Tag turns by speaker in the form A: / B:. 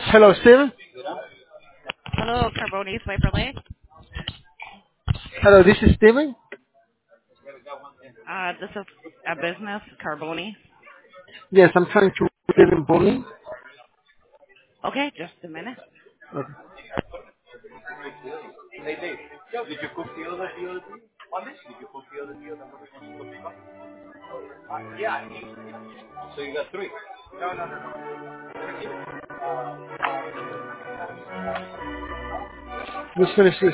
A: Hello, Steven.
B: Hello, Carbonis Waverly.
A: Hello, this is Steven.
B: This is a business, Carboni.
A: Yes, I'm trying to get in bowling.
B: Okay, just a minute.
A: Okay. Let's finish this.